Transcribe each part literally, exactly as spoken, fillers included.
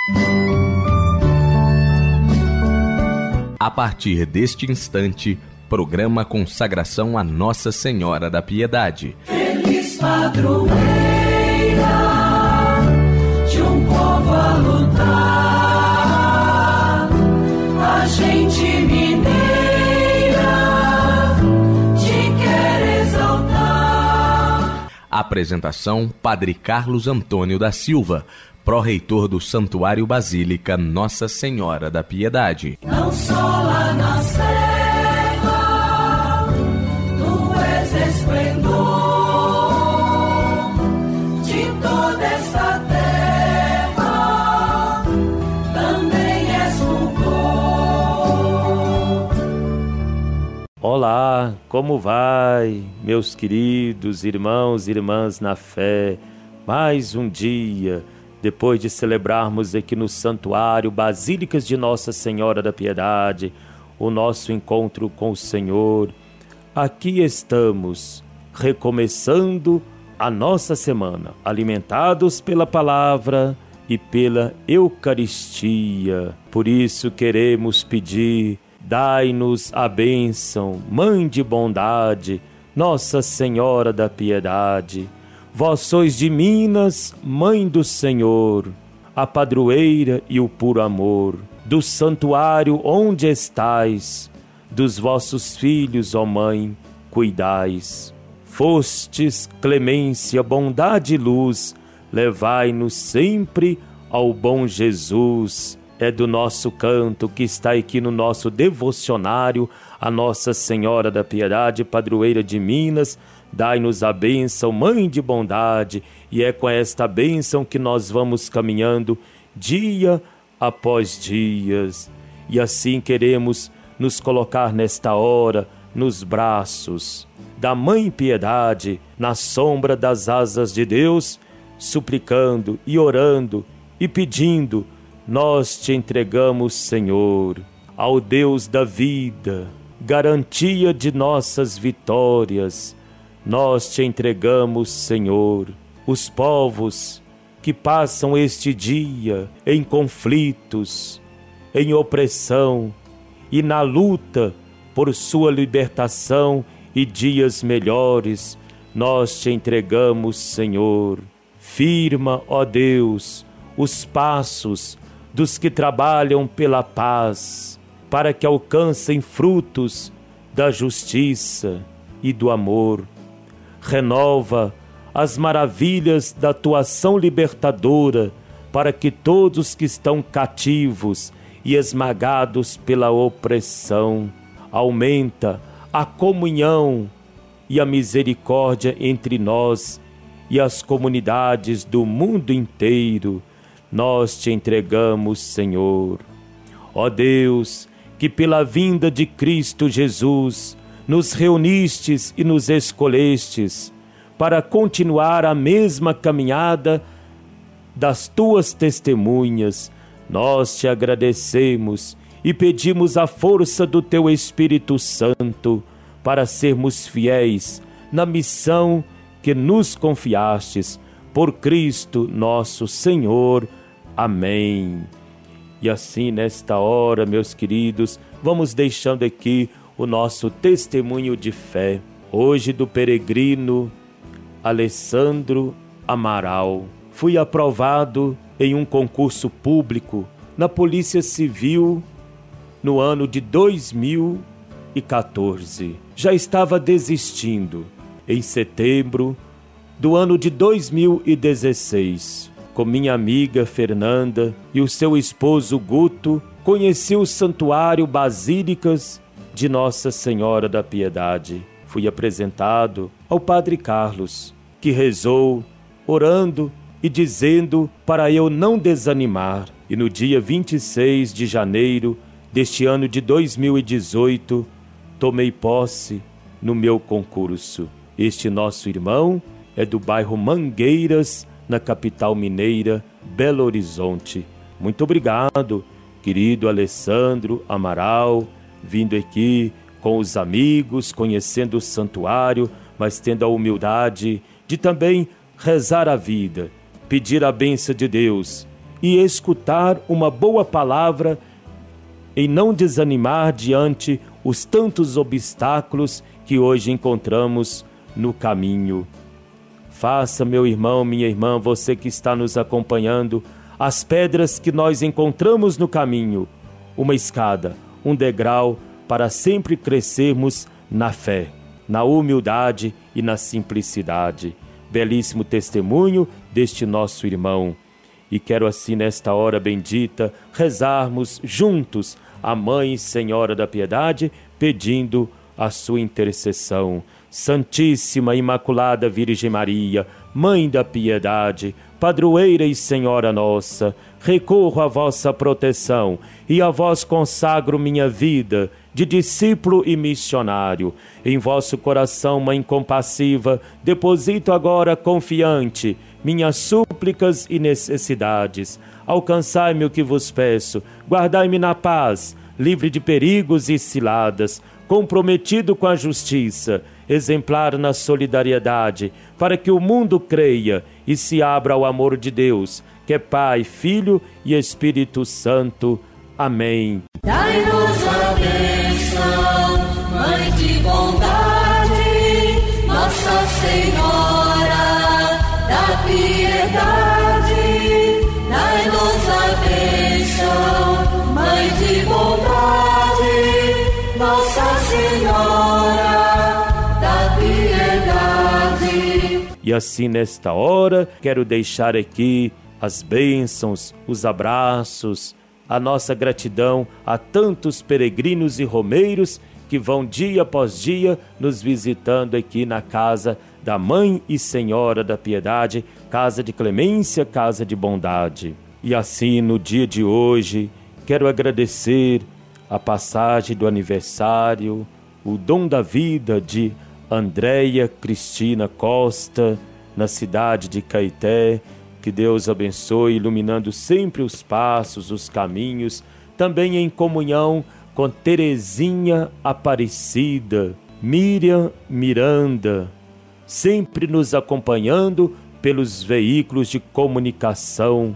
A partir deste instante, programa Consagração a Nossa Senhora da Piedade. Feliz padroeira de um povo a lutar, a gente mineira te quer exaltar. Apresentação: Padre Carlos Antônio da Silva, pró-reitor do Santuário Basílica Nossa Senhora da Piedade. Não só lá na serra, tu és esplendor de toda esta terra, também és fulgor. Olá, como vai, meus queridos irmãos e irmãs na fé? Mais um dia, depois de celebrarmos aqui no Santuário Basílicas de Nossa Senhora da Piedade, o nosso encontro com o Senhor, aqui estamos, recomeçando a nossa semana, alimentados pela palavra e pela Eucaristia. Por isso queremos pedir, dai-nos a bênção, Mãe de bondade, Nossa Senhora da Piedade. Vós sois de Minas, Mãe do Senhor, a padroeira e o puro amor, do santuário onde estais, dos vossos filhos, ó Mãe, cuidais. Fostes clemência, bondade e luz, levai-nos sempre ao bom Jesus. É do nosso canto que está aqui no nosso devocionário, a Nossa Senhora da Piedade, padroeira de Minas. Dai-nos a bênção, Mãe de bondade, e é com esta bênção que nós vamos caminhando dia após dias. E assim queremos nos colocar nesta hora nos braços da Mãe Piedade, na sombra das asas de Deus, suplicando e orando e pedindo. Nós te entregamos, Senhor, ao Deus da vida, garantia de nossas vitórias. Nós te entregamos, Senhor, os povos que passam este dia em conflitos, em opressão e na luta por sua libertação e dias melhores. Nós te entregamos, Senhor. Firma, ó Deus, os passos dos que trabalham pela paz, para que alcancem frutos da justiça e do amor. Renova as maravilhas da tua ação libertadora, para que todos que estão cativos e esmagados pela opressão, aumenta a comunhão e a misericórdia entre nós e as comunidades do mundo inteiro. Nós te entregamos, Senhor. Ó Deus, que pela vinda de Cristo Jesus nos reunistes e nos escolhestes para continuar a mesma caminhada das tuas testemunhas, nós te agradecemos e pedimos a força do teu Espírito Santo para sermos fiéis na missão que nos confiastes, por Cristo nosso Senhor. Amém. E assim, nesta hora, meus queridos, vamos deixando aqui o nosso testemunho de fé, hoje do peregrino Alessandro Amaral. Fui aprovado em um concurso público na Polícia Civil no ano de dois mil e quatorze. Já estava desistindo. Em setembro do ano de dois mil e dezesseis, com minha amiga Fernanda e o seu esposo Guto, conheci o Santuário Basílicas de Nossa Senhora da Piedade. Fui apresentado ao Padre Carlos, que rezou, orando e dizendo para eu não desanimar. E no dia vinte e seis de janeiro deste ano de dois mil e dezoito, tomei posse no meu concurso. Este nosso irmão é do bairro Mangueiras, na capital mineira, Belo Horizonte. Muito obrigado, querido Alessandro Amaral, vindo aqui com os amigos, conhecendo o santuário, mas tendo a humildade de também rezar a vida, pedir a bênção de Deus e escutar uma boa palavra e não desanimar diante os tantos obstáculos que hoje encontramos no caminho. Faça, meu irmão, minha irmã, você que está nos acompanhando, as pedras que nós encontramos no caminho, uma escada, um degrau para sempre crescermos na fé, na humildade e na simplicidade. Belíssimo testemunho deste nosso irmão. E quero assim, nesta hora bendita, rezarmos juntos a Mãe Senhora da Piedade, pedindo a sua intercessão. Santíssima Imaculada Virgem Maria, Mãe da Piedade, Padroeira e Senhora nossa, recorro à vossa proteção e a vós consagro minha vida de discípulo e missionário. Em vosso coração, Mãe compassiva, deposito agora confiante minhas súplicas e necessidades. Alcançai-me o que vos peço, guardai-me na paz, livre de perigos e ciladas, comprometido com a justiça, exemplar na solidariedade, para que o mundo creia e se abra ao amor de Deus, que é Pai, Filho e Espírito Santo. Amém. Dai-nos a bênção, Mãe de bondade, Nossa Senhora da Piedade. Dai-nos a bênção, Mãe de bondade, Nossa Senhora da Piedade. E assim, nesta hora, quero deixar aqui as bênçãos, os abraços, a nossa gratidão a tantos peregrinos e romeiros que vão dia após dia nos visitando aqui na casa da Mãe e Senhora da Piedade, casa de clemência, casa de bondade. E assim, no dia de hoje, quero agradecer a passagem do aniversário, o dom da vida de Andréia Cristina Costa, na cidade de Caeté. Que Deus abençoe, iluminando sempre os passos, os caminhos, também em comunhão com Terezinha Aparecida, Miriam Miranda, sempre nos acompanhando pelos veículos de comunicação,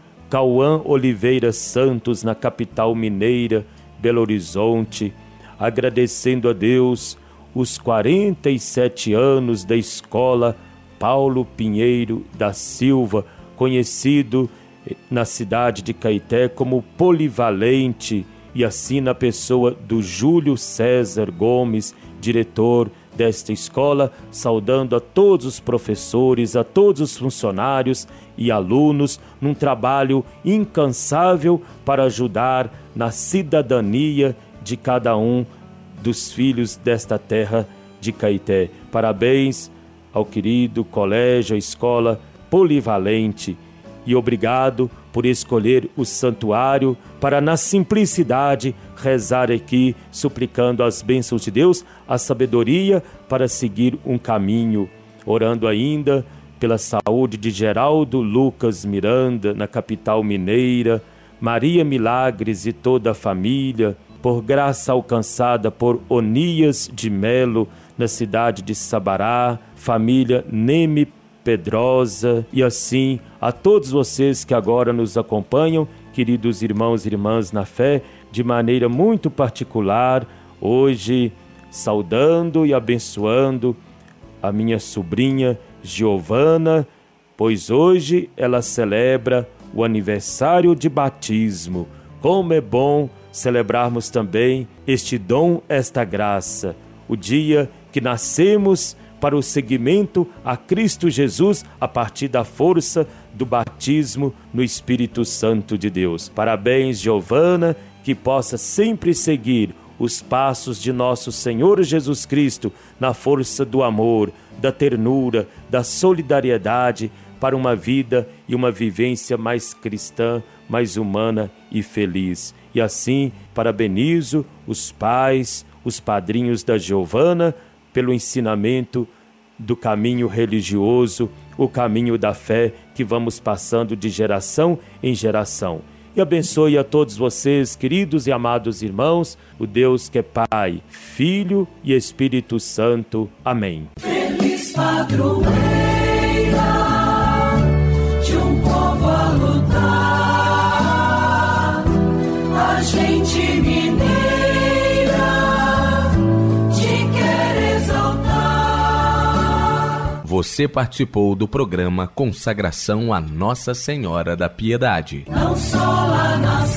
Cauã Oliveira Santos, na capital mineira, Belo Horizonte, agradecendo a Deus os quarenta e sete anos da escola Paulo Pinheiro da Silva, conhecido na cidade de Caeté como Polivalente, e assim na pessoa do Júlio César Gomes, diretor desta escola, saudando a todos os professores, a todos os funcionários e alunos, num trabalho incansável para ajudar na cidadania de cada um dos filhos desta terra de Caeté. Parabéns ao querido colégio, a escola Polivalente, e obrigado por escolher o santuário para, na simplicidade, rezar aqui, suplicando as bênçãos de Deus, a sabedoria para seguir um caminho, orando ainda pela saúde de Geraldo Lucas Miranda, na capital mineira, Maria Milagres e toda a família, por graça alcançada por Onias de Melo, na cidade de Sabará, família Neme Pedrosa, e assim a todos vocês que agora nos acompanham, queridos irmãos e irmãs na fé, de maneira muito particular, hoje saudando e abençoando a minha sobrinha Giovana, pois hoje ela celebra o aniversário de batismo. Como é bom celebrarmos também este dom, esta graça, o dia que nascemos para o seguimento a Cristo Jesus a partir da força do batismo no Espírito Santo de Deus. Parabéns, Giovana, que possa sempre seguir os passos de nosso Senhor Jesus Cristo na força do amor, da ternura, da solidariedade, para uma vida e uma vivência mais cristã, mais humana e feliz. E assim, parabenizo os pais, os padrinhos da Giovana, pelo ensinamento do caminho religioso, o caminho da fé que vamos passando de geração em geração. E abençoe a todos vocês, queridos e amados irmãos, o Deus que é Pai, Filho e Espírito Santo. Amém. Feliz padroeira de um povo a lutar. Você participou do programa Consagração a Nossa Senhora da Piedade. Não só a nossa